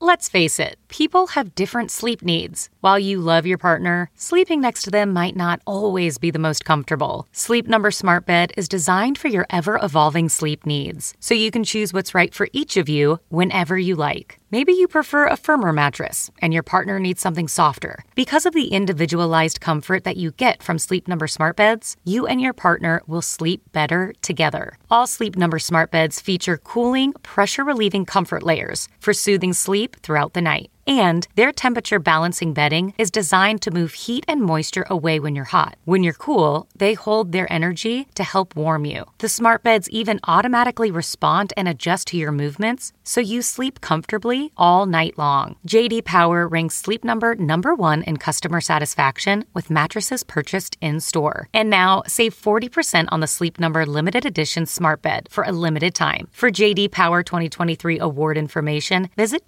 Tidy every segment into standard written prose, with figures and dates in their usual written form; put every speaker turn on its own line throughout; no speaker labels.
Let's face it, people have different sleep needs. While you love your partner, sleeping next to them might not always be the most comfortable. Sleep Number Smart Bed is designed for your ever-evolving sleep needs, so you can choose what's right for each of you whenever you like. Maybe you prefer a firmer mattress, and your partner needs something softer. Because of the individualized comfort that you get from Sleep Number Smart Beds, you and your partner will sleep better together. All Sleep Number Smart Beds feature cooling, pressure-relieving comfort layers for soothing sleep throughout the night. And their temperature balancing bedding is designed to move heat and moisture away when you're hot. When you're cool, they hold their energy to help warm you. The smart beds even automatically respond and adjust to your movements, so you sleep comfortably all night long. J.D. Power ranks Sleep Number #1 in customer satisfaction with mattresses purchased in-store. And now, save 40% on the Sleep Number limited edition smart bed for a limited time. For J.D. Power 2023 award information, visit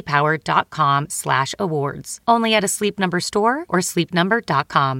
jdpower.com/awards. Only at a Sleep Number store or sleepnumber.com.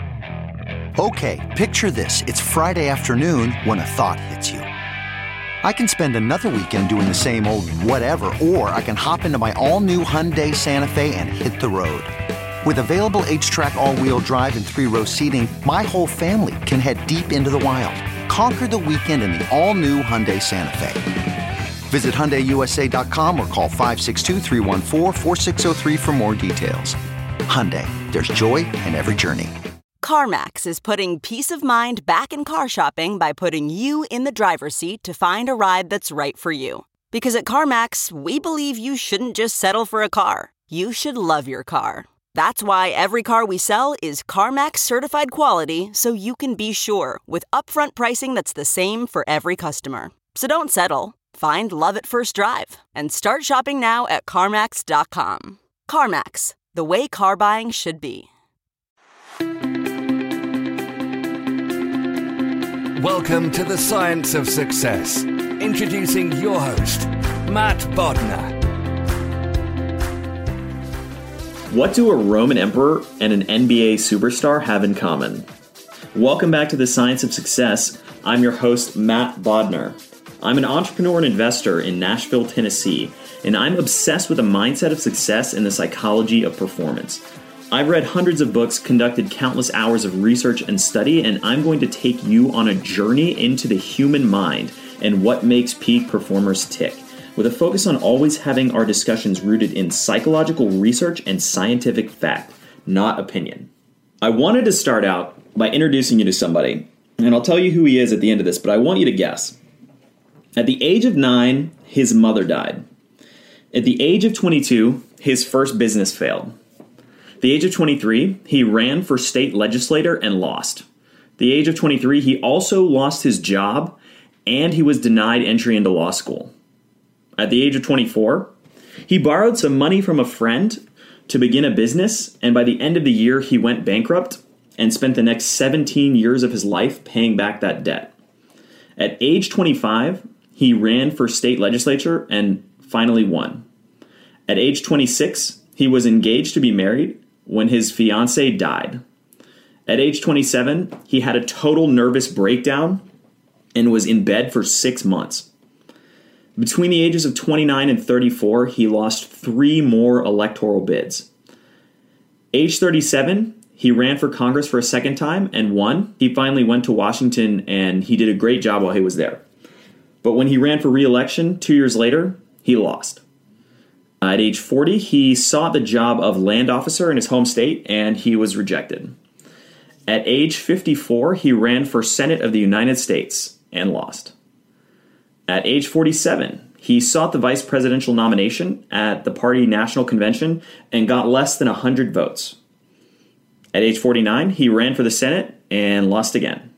Okay, picture this. It's Friday afternoon when a thought hits you. I can spend another weekend doing the same old whatever, or I can hop into my all-new Hyundai Santa Fe and hit the road. With available H-Track all-wheel drive and 3-row seating, my whole family can head deep into the wild. Conquer the weekend in the all-new Hyundai Santa Fe. Visit HyundaiUSA.com or call 562-314-4603 for more details. Hyundai, there's joy in every journey.
CarMax is putting peace of mind back in car shopping by putting you in the driver's seat to find a ride that's right for you. Because at CarMax, we believe you shouldn't just settle for a car. You should love your car. That's why every car we sell is CarMax certified quality, so you can be sure with upfront pricing that's the same for every customer. So don't settle. Find love at first drive and start shopping now at CarMax.com. CarMax, the way car buying should be.
Welcome to the Science of Success. Introducing your host, Matt Bodnar.
What do a Roman emperor and an NBA superstar have in common? Welcome back to the Science of Success. I'm your host, Matt Bodnar. I'm an entrepreneur and investor in Nashville, Tennessee, and I'm obsessed with the mindset of success and the psychology of performance. I've read hundreds of books, conducted countless hours of research and study, and I'm going to take you on a journey into the human mind and what makes peak performers tick, with a focus on always having our discussions rooted in psychological research and scientific fact, not opinion. I wanted to start out by introducing you to somebody, and I'll tell you who he is at the end of this, but I want you to guess. At the age of 9, his mother died. At the age of 22, his first business failed. At the age of 23, he ran for state legislator and lost. At the age of 23, he also lost his job, and he was denied entry into law school. At the age of 24, he borrowed some money from a friend to begin a business, and by the end of the year, he went bankrupt and spent the next 17 years of his life paying back that debt. At age 25, he ran for state legislature and finally won. At age 26, he was engaged to be married when his fiancée died. At age 27, he had a total nervous breakdown and was in bed for 6 months. Between the ages of 29 and 34, he lost 3 more electoral bids. Age 37, he ran for Congress for a second time and won. He finally went to Washington and he did a great job while he was there. But when he ran for re-election 2 years later, he lost. At age 40, he sought the job of land officer in his home state, and he was rejected. At age 54, he ran for Senate of the United States and lost. At age 47, he sought the vice presidential nomination at the party national convention and got less than 100 votes. At age 49, he ran for the Senate and lost again.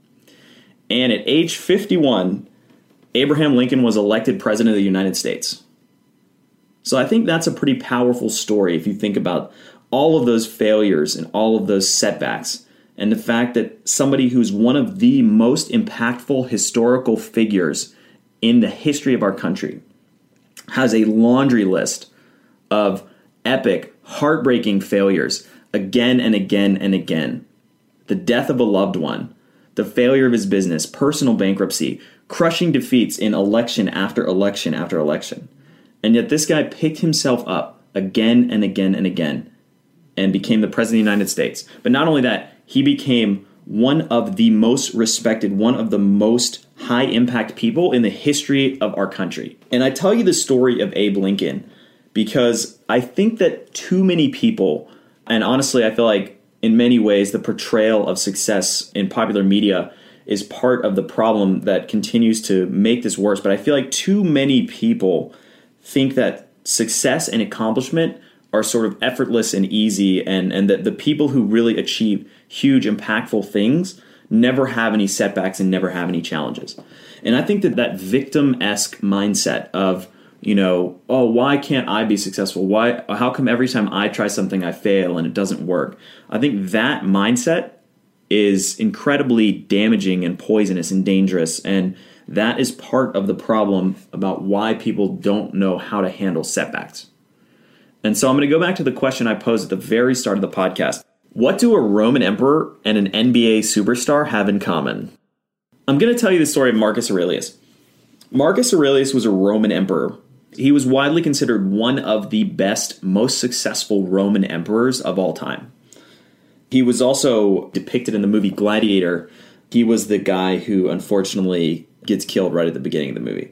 And at age 51, Abraham Lincoln was elected president of the United States. So I think that's a pretty powerful story if you think about all of those failures and all of those setbacks and the fact that somebody who's one of the most impactful historical figures in the history of our country has a laundry list of epic, heartbreaking failures again and again and again. The death of a loved one, the failure of his business, personal bankruptcy, crushing defeats in election after election after election. And yet this guy picked himself up again and again and again and became the president of the United States. But not only that, he became one of the most respected, one of the most high-impact people in the history of our country. And I tell you the story of Abe Lincoln because I think that too many people, and honestly, I feel like in many ways the portrayal of success in popular media is part of the problem that continues to make this worse. But I feel like too many people think that success and accomplishment are sort of effortless and easy, and that the people who really achieve huge, impactful things never have any setbacks and never have any challenges. And I think that victim-esque mindset of, oh, why can't I be successful? How come every time I try something I fail and it doesn't work? I think that mindset is incredibly damaging and poisonous and dangerous, and that is part of the problem about why people don't know how to handle setbacks. And so I'm going to go back to the question I posed at the very start of the podcast. What do a Roman emperor and an NBA superstar have in common? I'm going to tell you the story of Marcus Aurelius. Marcus Aurelius was a Roman emperor. He was widely considered one of the best, most successful Roman emperors of all time. He was also depicted in the movie Gladiator. He was the guy who unfortunately gets killed right at the beginning of the movie.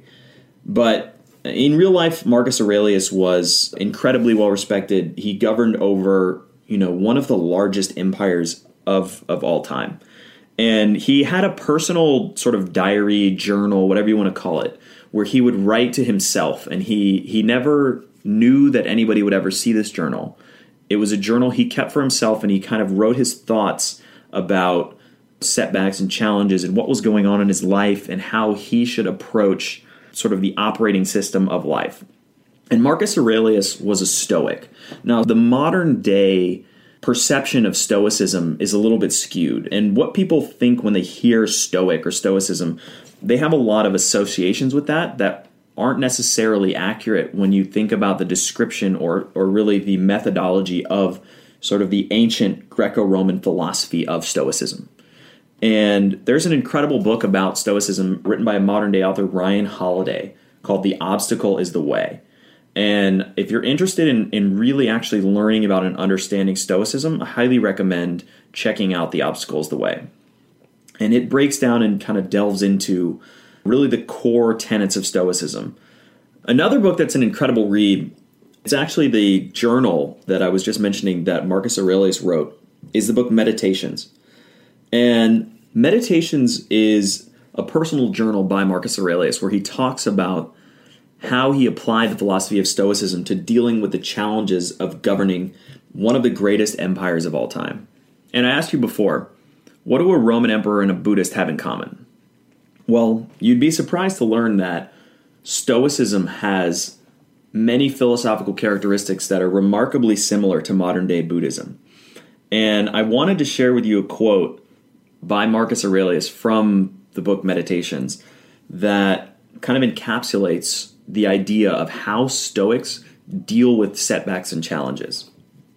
But in real life, Marcus Aurelius was incredibly well respected. He governed over, one of the largest empires of all time. And he had a personal sort of diary, journal, whatever you want to call it, where he would write to himself. And he never knew that anybody would ever see this journal. It was a journal he kept for himself, and he kind of wrote his thoughts about setbacks and challenges and what was going on in his life and how he should approach sort of the operating system of life. And Marcus Aurelius was a Stoic. Now, the modern day perception of Stoicism is a little bit skewed. And what people think when they hear Stoic or Stoicism, they have a lot of associations with that aren't necessarily accurate when you think about the description or really the methodology of sort of the ancient Greco-Roman philosophy of Stoicism. And there's an incredible book about Stoicism written by a modern-day author, Ryan Holiday, called The Obstacle is the Way. And if you're interested in really actually learning about and understanding Stoicism, I highly recommend checking out The Obstacle is the Way. And it breaks down and kind of delves into really the core tenets of Stoicism. Another book that's an incredible read, it's actually the journal that I was just mentioning that Marcus Aurelius wrote, is the book Meditations. And Meditations is a personal journal by Marcus Aurelius where he talks about how he applied the philosophy of Stoicism to dealing with the challenges of governing one of the greatest empires of all time. And I asked you before, what do a Roman emperor and a Buddhist have in common? Well, you'd be surprised to learn that Stoicism has many philosophical characteristics that are remarkably similar to modern-day Buddhism. And I wanted to share with you a quote by Marcus Aurelius from the book Meditations that kind of encapsulates the idea of how Stoics deal with setbacks and challenges.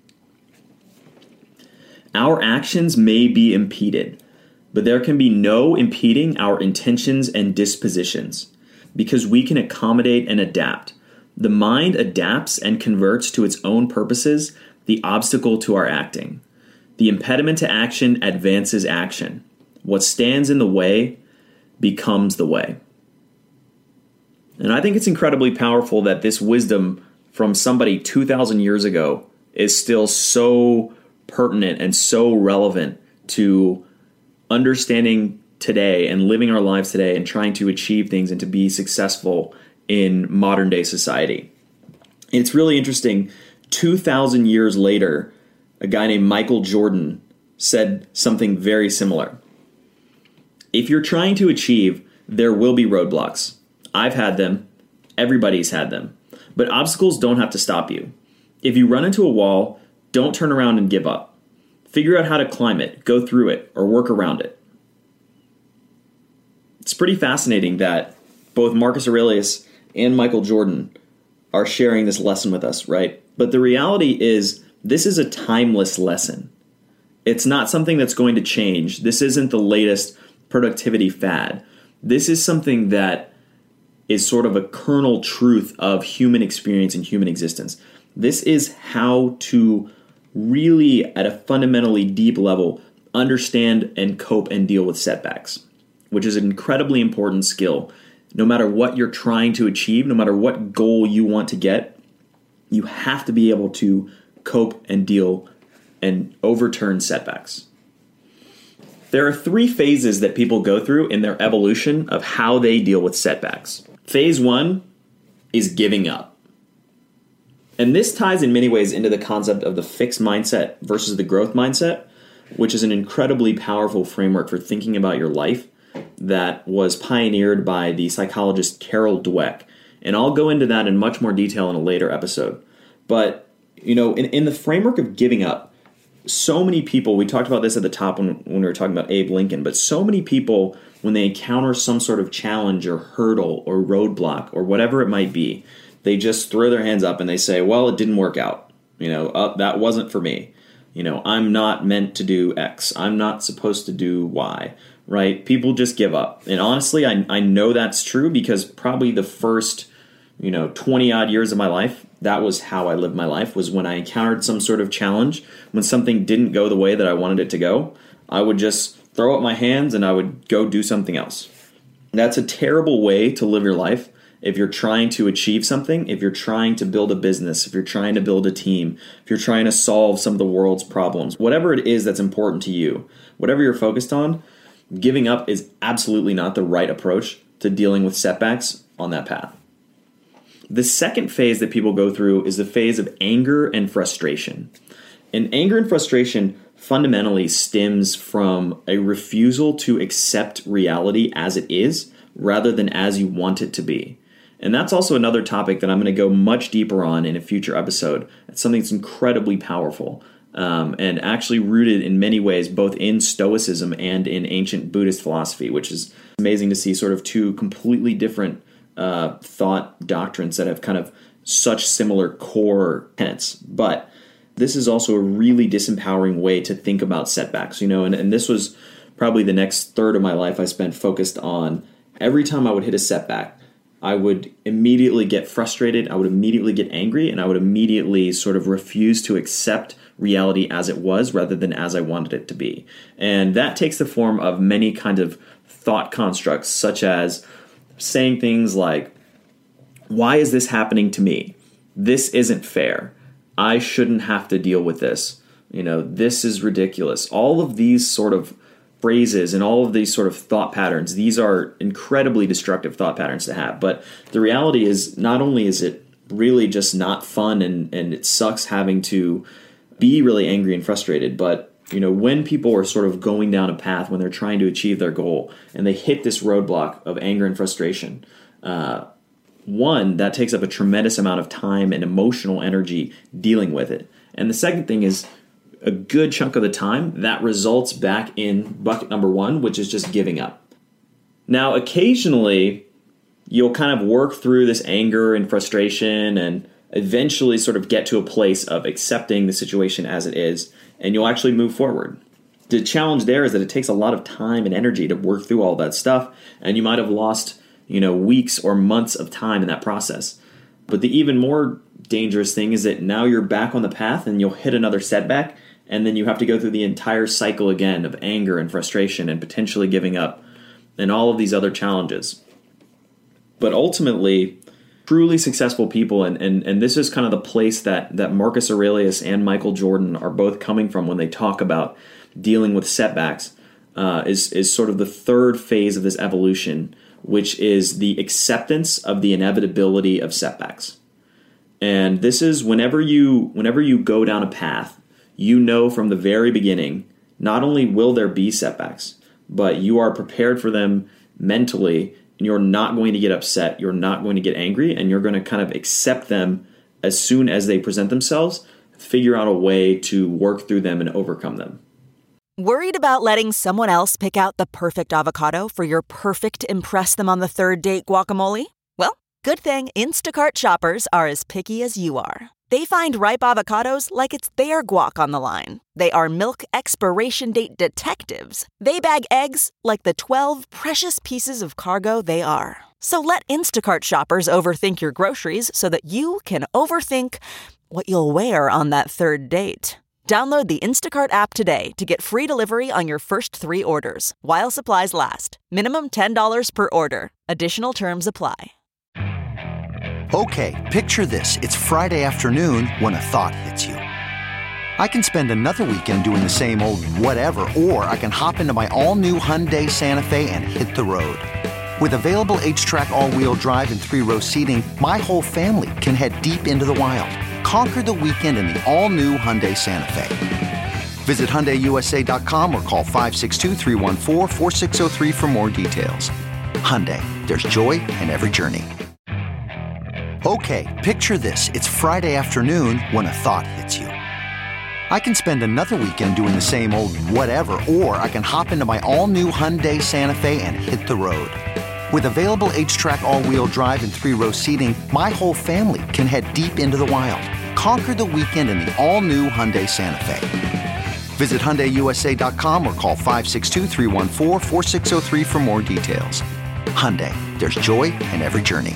Our actions may be impeded, but there can be no impeding our intentions and dispositions, because we can accommodate and adapt. The mind adapts and converts to its own purposes the obstacle to our acting. The impediment to action advances action. What stands in the way becomes the way. And I think it's incredibly powerful that this wisdom from somebody 2,000 years ago is still so pertinent and so relevant to understanding today and living our lives today and trying to achieve things and to be successful in modern day society. It's really interesting. 2,000 years later, a guy named Michael Jordan said something very similar. If you're trying to achieve, there will be roadblocks. I've had them. Everybody's had them. But obstacles don't have to stop you. If you run into a wall, don't turn around and give up. Figure out how to climb it, go through it, or work around it. It's pretty fascinating that both Marcus Aurelius and Michael Jordan are sharing this lesson with us, right? But the reality is, this is a timeless lesson. It's not something that's going to change. This isn't the latest productivity fad. This is something that is sort of a kernel truth of human experience and human existence. This is how to really, at a fundamentally deep level, understand and cope and deal with setbacks, which is an incredibly important skill. No matter what you're trying to achieve, no matter what goal you want to get, you have to be able to cope and deal and overturn setbacks. There are 3 phases that people go through in their evolution of how they deal with setbacks. Phase 1 is giving up. And this ties in many ways into the concept of the fixed mindset versus the growth mindset, which is an incredibly powerful framework for thinking about your life that was pioneered by the psychologist Carol Dweck. And I'll go into that in much more detail in a later episode. But, in the framework of giving up, so many people, we talked about this at the top when we were talking about Abe Lincoln, but so many people, when they encounter some sort of challenge or hurdle or roadblock or whatever it might be, they just throw their hands up and they say, well, it didn't work out. That wasn't for me. I'm not meant to do X. I'm not supposed to do Y, right? People just give up. And honestly, I know that's true because probably the first, 20 odd years of my life, that was how I lived my life, was when I encountered some sort of challenge, when something didn't go the way that I wanted it to go, I would just throw up my hands and I would go do something else. That's a terrible way to live your life. If you're trying to achieve something, if you're trying to build a business, if you're trying to build a team, if you're trying to solve some of the world's problems, whatever it is that's important to you, whatever you're focused on, giving up is absolutely not the right approach to dealing with setbacks on that path. The second phase that people go through is the phase of anger and frustration. And anger and frustration fundamentally stems from a refusal to accept reality as it is rather than as you want it to be. And that's also another topic that I'm going to go much deeper on in a future episode. It's something that's incredibly powerful and actually rooted in many ways both in Stoicism and in ancient Buddhist philosophy, which is amazing to see sort of 2 completely different thought doctrines that have kind of such similar core tenets. But this is also a really disempowering way to think about setbacks, and this was probably the next third of my life I spent focused on. Every time I would hit a setback, I would immediately get frustrated, I would immediately get angry, and I would immediately sort of refuse to accept reality as it was rather than as I wanted it to be. And that takes the form of many kind of thought constructs, such as saying things like, why is this happening to me? This isn't fair. I shouldn't have to deal with this. This is ridiculous. All of these sort of phrases and all of these sort of thought patterns, these are incredibly destructive thought patterns to have. But the reality is, not only is it really just not fun and it sucks having to be really angry and frustrated, but when people are sort of going down a path, when they're trying to achieve their goal and they hit this roadblock of anger and frustration, one, that takes up a tremendous amount of time and emotional energy dealing with it. And the second thing is, a good chunk of the time, that results back in bucket number 1, which is just giving up. Now, occasionally, you'll kind of work through this anger and frustration and eventually sort of get to a place of accepting the situation as it is, and you'll actually move forward. The challenge there is that it takes a lot of time and energy to work through all that stuff, and you might have lost, weeks or months of time in that process. But the even more dangerous thing is that now you're back on the path and you'll hit another setback, and then you have to go through the entire cycle again of anger and frustration and potentially giving up and all of these other challenges. But ultimately, truly successful people, and this is kind of the place that Marcus Aurelius and Michael Jordan are both coming from when they talk about dealing with setbacks, is sort of the third phase of this evolution, which is the acceptance of the inevitability of setbacks. And this is whenever you go down a path, from the very beginning, not only will there be setbacks, but you are prepared for them mentally, and you're not going to get upset, you're not going to get angry, and you're going to kind of accept them as soon as they present themselves, figure out a way to work through them and overcome them.
Worried about letting someone else pick out the perfect avocado for your perfect impress-them-on-the-third-date guacamole? Well, good thing Instacart shoppers are as picky as you are. They find ripe avocados like it's their guac on the line. They are milk expiration date detectives. They bag eggs like the 12 precious pieces of cargo they are. So let Instacart shoppers overthink your groceries so that you can overthink what you'll wear on that third date. Download the Instacart app today to get free delivery on your first 3 orders, while supplies last. Minimum $10 per order. Additional terms apply.
Okay, picture this. It's Friday afternoon when a thought hits you. I can spend another weekend doing the same old whatever, or I can hop into my all-new Hyundai Santa Fe and hit the road. With available H-Track all-wheel drive and 3-row seating, my whole family can head deep into the wild. Conquer the weekend in the all-new Hyundai Santa Fe. Visit HyundaiUSA.com or call 562-314-4603 for more details. Hyundai, there's joy in every journey. Okay, picture this. It's Friday afternoon when a thought hits you. I can spend another weekend doing the same old whatever, or I can hop into my all-new Hyundai Santa Fe and hit the road. With available H-Track all-wheel drive and 3-row seating, my whole family can head deep into the wild. Conquer the weekend in the all-new Hyundai Santa Fe. Visit HyundaiUSA.com or call 562-314-4603 for more details. Hyundai, there's joy in every journey.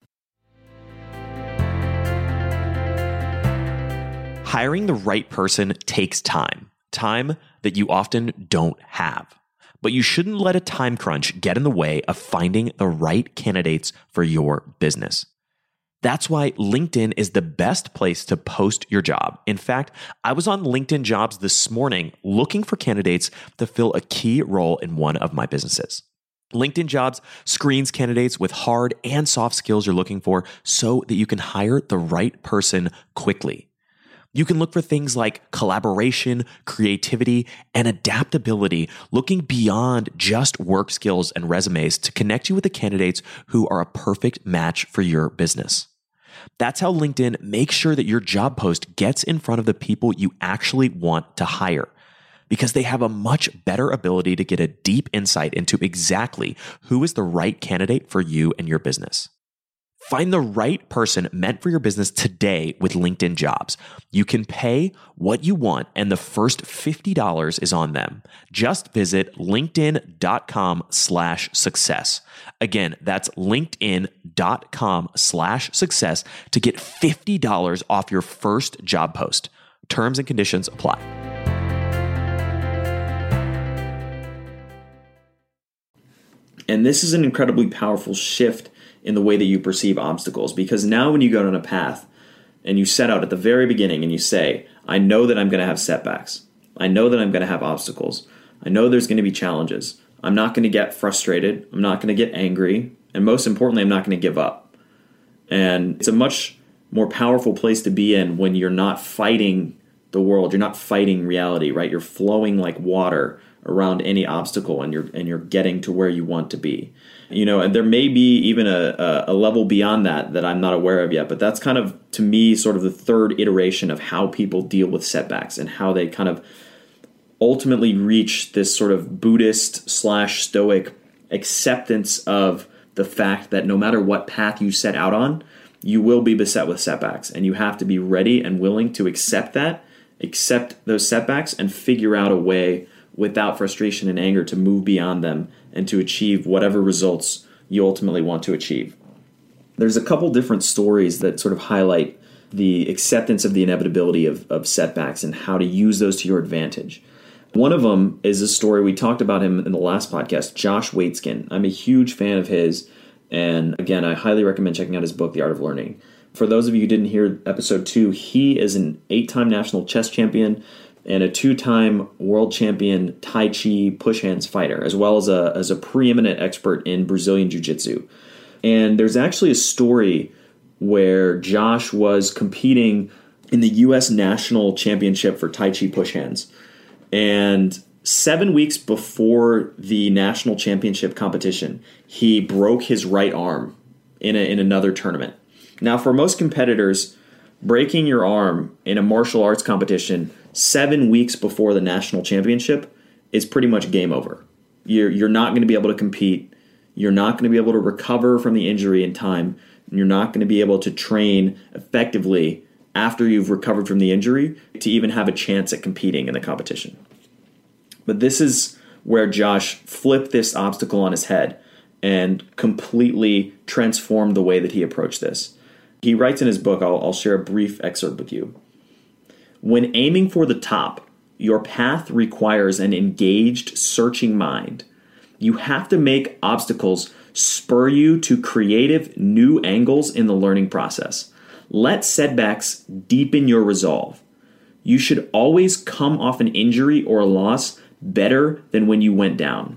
Hiring the right person takes time that you often don't have. But you shouldn't let a time crunch get in the way of finding the right candidates for your business. That's why LinkedIn is the best place to post your job. In fact, I was on LinkedIn Jobs this morning looking for candidates to fill a key role in one of my businesses. LinkedIn Jobs screens candidates with hard and soft skills you're looking for so that you can hire the right person quickly. You can look for things like collaboration, creativity, and adaptability, looking beyond just work skills and resumes to connect you with the candidates who are a perfect match for your business. That's how LinkedIn makes sure that your job post gets in front of the people you actually want to hire, because they have a much better ability to get a deep insight into exactly who is the right candidate for you and your business. Find the right person meant for your business today with LinkedIn Jobs. You can pay what you want, and the first $50 is on them. Just visit linkedin.com/success. Again, that's linkedin.com/success to get $50 off your first job post. Terms and conditions apply.
And this is an incredibly powerful shift in the way that you perceive obstacles, because now when you go down a path and you set out at the very beginning and you say, I know that I'm going to have setbacks. I know that I'm going to have obstacles. I know there's going to be challenges. I'm not going to get frustrated. I'm not going to get angry. And most importantly, I'm not going to give up. And it's a much more powerful place to be in when you're not fighting the world. You're not fighting reality, right? You're flowing like water around any obstacle, and you're getting to where you want to be. You know, and there may be even a level beyond that I'm not aware of yet, but that's kind of, to me, sort of the third iteration of how people deal with setbacks and how they kind of ultimately reach this sort of Buddhist/Stoic acceptance of the fact that no matter what path you set out on, you will be beset with setbacks, and you have to be ready and willing to accept those setbacks and figure out a way without frustration and anger to move beyond them and to achieve whatever results you ultimately want to achieve. There's a couple different stories that sort of highlight the acceptance of the inevitability of setbacks and how to use those to your advantage. One of them is a story, we talked about him in the last podcast, Josh Waitzkin. I'm a huge fan of his, and again, I highly recommend checking out his book, The Art of Learning. For those of you who didn't hear episode 2, he is an 8-time national chess champion and a 2-time world champion Tai Chi push hands fighter, as well as a preeminent expert in Brazilian Jiu-Jitsu. And there's actually a story where Josh was competing in the U.S. National Championship for Tai Chi push hands. And 7 weeks before the national championship competition, he broke his right arm in another tournament. Now, for most competitors, breaking your arm in a martial arts competition 7 weeks before the national championship is pretty much game over. You're not going to be able to compete. You're not going to be able to recover from the injury in time. And you're not going to be able to train effectively after you've recovered from the injury to even have a chance at competing in the competition. But this is where Josh flipped this obstacle on his head and completely transformed the way that he approached this. He writes in his book, I'll share a brief excerpt with you. When aiming for the top, your path requires an engaged, searching mind. You have to make obstacles spur you to creative, new angles in the learning process. Let setbacks deepen your resolve. You should always come off an injury or a loss better than when you went down.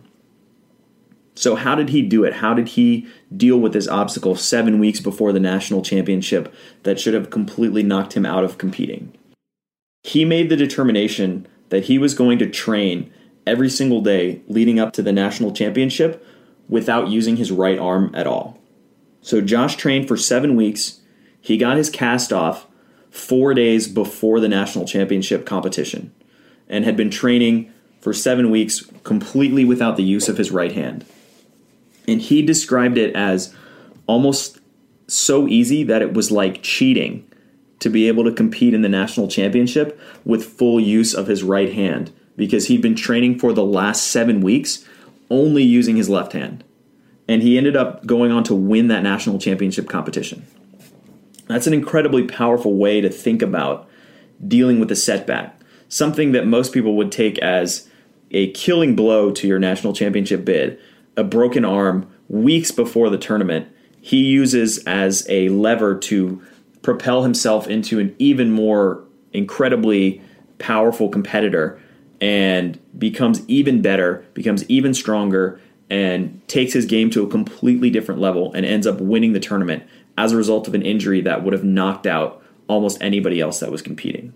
So how did he do it? How did he deal with this obstacle 7 weeks before the national championship that should have completely knocked him out of competing? He made the determination that he was going to train every single day leading up to the national championship without using his right arm at all. So Josh trained for 7 weeks. He got his cast off 4 days before the national championship competition and had been training for 7 weeks completely without the use of his right hand. And he described it as almost so easy that it was like cheating to be able to compete in the national championship with full use of his right hand, because he'd been training for the last 7 weeks only using his left hand. And he ended up going on to win that national championship competition. That's an incredibly powerful way to think about dealing with a setback, something that most people would take as a killing blow to your national championship bid, a broken arm weeks before the tournament. He uses as a lever to propel himself into an even more incredibly powerful competitor and becomes even better, becomes even stronger, and takes his game to a completely different level and ends up winning the tournament as a result of an injury that would have knocked out almost anybody else that was competing.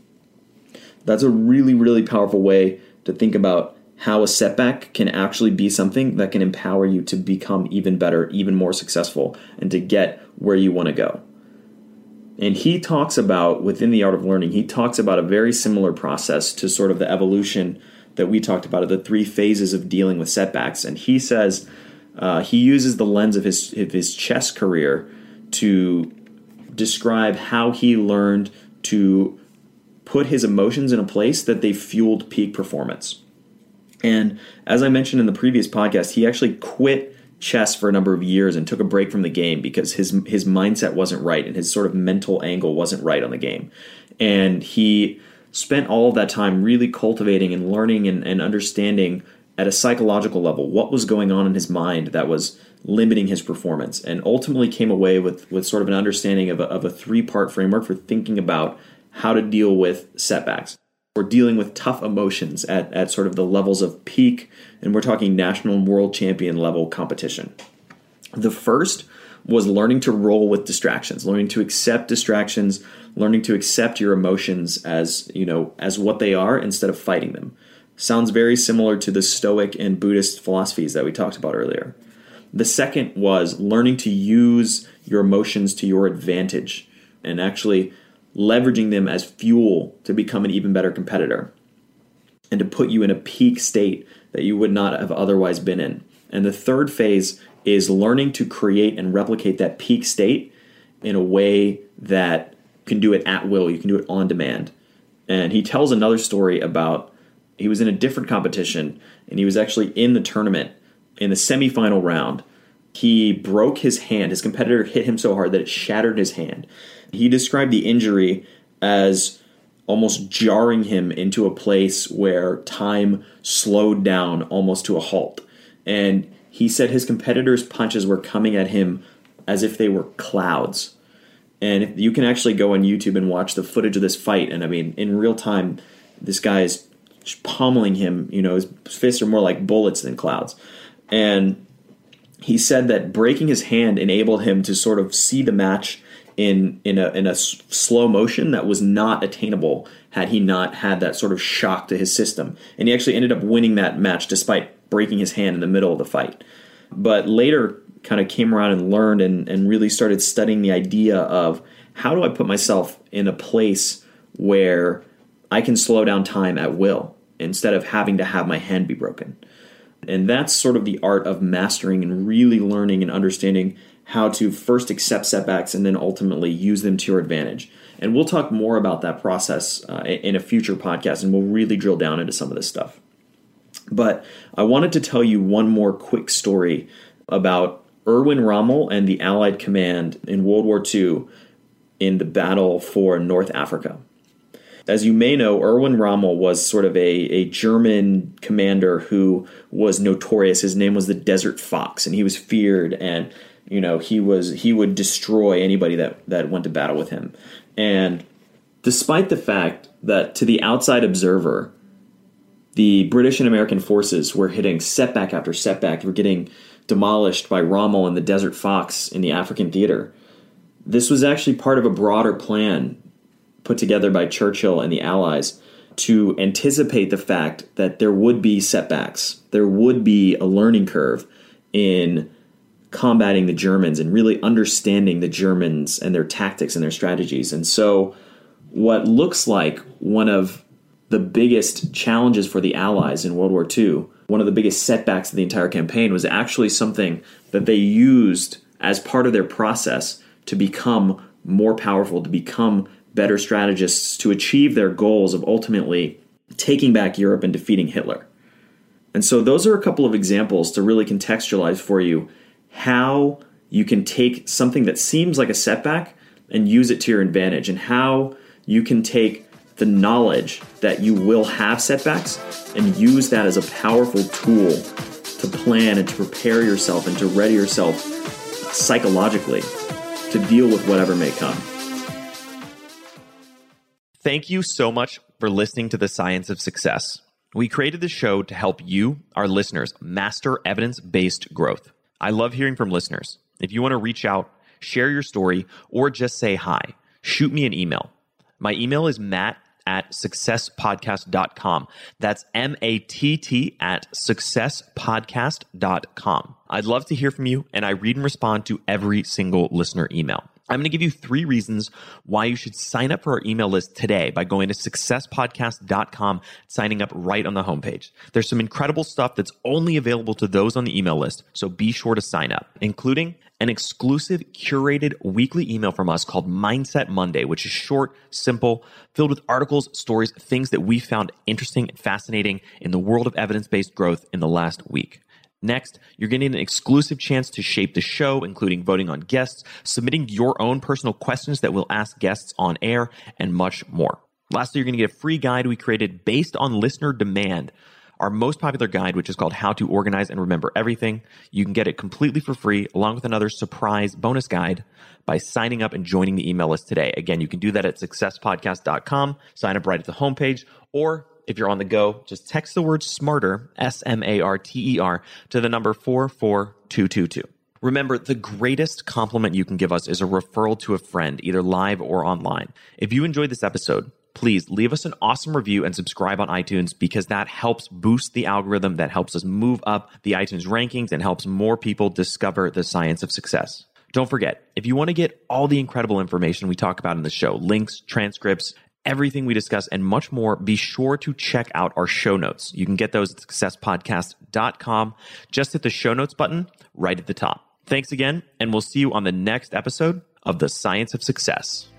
That's a really, really powerful way to think about how a setback can actually be something that can empower you to become even better, even more successful, and to get where you want to go. And he talks about, within the Art of Learning, he talks about a very similar process to sort of the evolution that we talked about, of the 3 phases of dealing with setbacks. And he says he uses the lens of his chess career to describe how he learned to put his emotions in a place that they fueled peak performance. And as I mentioned in the previous podcast, he actually quit chess for a number of years and took a break from the game because his mindset wasn't right and his sort of mental angle wasn't right on the game. And he spent all of that time really cultivating and learning and understanding at a psychological level what was going on in his mind that was limiting his performance, and ultimately came away with sort of an understanding of a 3-part framework for thinking about how to deal with setbacks. We're dealing with tough emotions at sort of the levels of peak, and we're talking national and world champion level competition. The first was learning to roll with distractions, learning to accept distractions, learning to accept your emotions as what they are instead of fighting them. Sounds very similar to the Stoic and Buddhist philosophies that we talked about earlier. The second was learning to use your emotions to your advantage and actually leveraging them as fuel to become an even better competitor and to put you in a peak state that you would not have otherwise been in. And the third phase is learning to create and replicate that peak state in a way that you can do it at will. You can do it on demand. And he tells another story about he was in a different competition and he was actually in the tournament in the semifinal round. He broke his hand. His competitor hit him so hard that it shattered his hand. He described the injury as almost jarring him into a place where time slowed down almost to a halt. And he said his competitor's punches were coming at him as if they were clouds. And if you can actually go on YouTube and watch the footage of this fight, and I mean, in real time, this guy is pummeling him. His fists are more like bullets than clouds. And he said that breaking his hand enabled him to sort of see the match in a slow motion that was not attainable had he not had that sort of shock to his system. And he actually ended up winning that match despite breaking his hand in the middle of the fight. But later kind of came around and learned and really started studying the idea of how do I put myself in a place where I can slow down time at will instead of having to have my hand be broken. And that's sort of the art of mastering and really learning and understanding how to first accept setbacks and then ultimately use them to your advantage. And we'll talk more about that process in a future podcast, and we'll really drill down into some of this stuff. But I wanted to tell you one more quick story about Erwin Rommel and the Allied command in World War II in the battle for North Africa. As you may know, Erwin Rommel was sort of a German commander who was notorious. His name was the Desert Fox, and he was feared, and he would destroy anybody that went to battle with him. And despite the fact that to the outside observer, the British and American forces were hitting setback after setback, were getting demolished by Rommel and the Desert Fox in the African theater, this was actually part of a broader plan put together by Churchill and the Allies to anticipate the fact that there would be setbacks. There would be a learning curve in combating the Germans and really understanding the Germans and their tactics and their strategies. And so what looks like one of the biggest challenges for the Allies in World War II, one of the biggest setbacks of the entire campaign, was actually something that they used as part of their process to become more powerful, to become better strategists, to achieve their goals of ultimately taking back Europe and defeating Hitler. And so those are a couple of examples to really contextualize for you how you can take something that seems like a setback and use it to your advantage, and how you can take the knowledge that you will have setbacks and use that as a powerful tool to plan and to prepare yourself and to ready yourself psychologically to deal with whatever may come.
Thank you so much for listening to The Science of Success. We created this show to help you, our listeners, master evidence-based growth. I love hearing from listeners. If you want to reach out, share your story, or just say hi, shoot me an email. My email is matt@successpodcast.com. That's matt@successpodcast.com. I'd love to hear from you, and I read and respond to every single listener email. I'm going to give you 3 reasons why you should sign up for our email list today by going to successpodcast.com, signing up right on the homepage. There's some incredible stuff that's only available to those on the email list, so be sure to sign up, including an exclusive curated weekly email from us called Mindset Monday, which is short, simple, filled with articles, stories, things that we found interesting and fascinating in the world of evidence-based growth in the last week. Next, you're getting an exclusive chance to shape the show, including voting on guests, submitting your own personal questions that we'll ask guests on air, and much more. Lastly, you're going to get a free guide we created based on listener demand, our most popular guide, which is called How to Organize and Remember Everything. You can get it completely for free, along with another surprise bonus guide by signing up and joining the email list today. Again, you can do that at successpodcast.com, sign up right at the homepage, or if you're on the go, just text the word SMARTER, SMARTER, to the number 44222. Remember, the greatest compliment you can give us is a referral to a friend, either live or online. If you enjoyed this episode, please leave us an awesome review and subscribe on iTunes, because that helps boost the algorithm, that helps us move up the iTunes rankings, and helps more people discover the science of success. Don't forget, if you want to get all the incredible information we talk about in the show, links, transcripts, everything we discuss, and much more, be sure to check out our show notes. You can get those at successpodcast.com. Just hit the show notes button right at the top. Thanks again, and we'll see you on the next episode of The Science of Success.